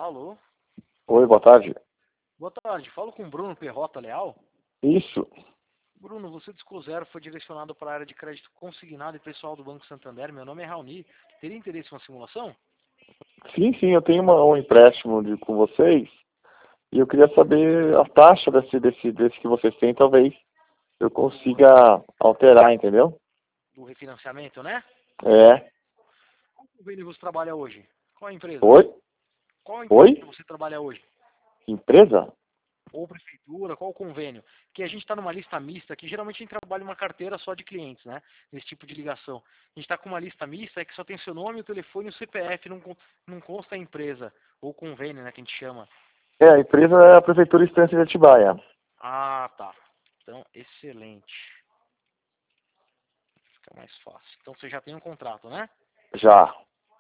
Alô? Oi, boa tarde. Boa tarde, falo com o Bruno Perrota Leal. Isso. Bruno, você discou zero, foi direcionado para a área de crédito consignado e pessoal do Banco Santander. Meu nome é Raoni. Teria interesse em uma simulação? Sim, eu tenho um empréstimo com vocês e eu queria saber a taxa desse que vocês têm, talvez eu consiga alterar, entendeu? Do refinanciamento, né? É. Qual convênio você trabalha hoje? Qual a empresa? Oi? Qual a empresa que Oi? você trabalha hoje? Empresa? Ou prefeitura, qual o convênio? Que a gente está numa lista mista, que geralmente a gente trabalha uma carteira só de clientes, né? Nesse tipo de ligação. A gente está com uma lista mista que só tem seu nome, o telefone e o CPF, não consta a empresa. Ou convênio, né, que a gente chama. É, a empresa é a Prefeitura Estância de Atibaia. Ah, tá. Então, excelente. Fica mais fácil. Então você já tem um contrato, né? Já.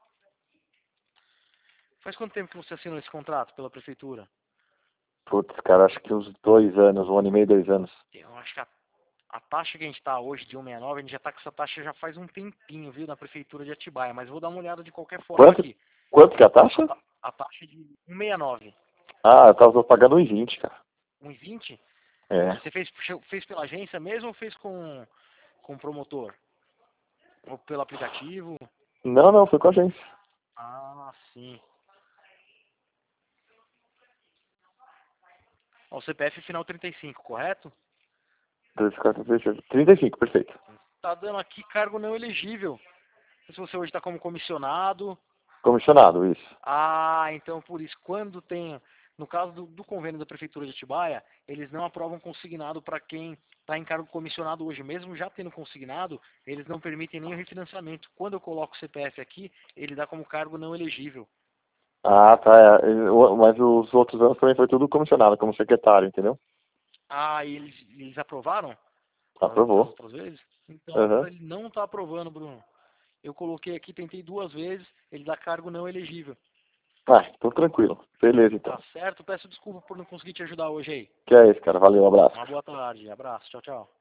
Faz quanto tempo que você assinou esse contrato pela prefeitura? Putz, cara, acho que uns 2 anos, 1 ano e meio, 2 anos. Eu acho que a taxa que a gente está hoje de 1,69, a gente já está com essa taxa já faz um tempinho, viu, na prefeitura de Atibaia. Mas vou dar uma olhada de qualquer forma Quanto, aqui. quanto que é a taxa? A taxa de 1,69. Ah, eu tava pagando 1,20, cara. 1,20? É. Você fez pela agência mesmo ou fez com o promotor? Ou pelo aplicativo? Não, foi com a agência. Ah, sim. Ó, o CPF final 35, correto? 35, perfeito. Tá dando aqui cargo não elegível. Se você hoje está como comissionado. Comissionado, isso. Ah, então por isso, quando tem, no caso do convênio da Prefeitura de Atibaia, eles não aprovam consignado para quem está em cargo comissionado hoje. Mesmo já tendo consignado, eles não permitem nem o refinanciamento. Quando eu coloco o CPF aqui, ele dá como cargo não elegível. Ah, tá. Mas os outros anos também foi tudo comissionado, como secretário, entendeu? Ah, e eles aprovaram das Aprovou. outras vezes? Então Aham. agora ele não está aprovando, Bruno. Eu coloquei aqui, tentei 2 vezes, ele dá cargo não elegível. Ah, tô tranquilo. Beleza, Tá então. certo? Peço desculpa por não conseguir te ajudar hoje aí. Que é isso, cara. Valeu, um abraço. Uma boa tarde, abraço, tchau, tchau.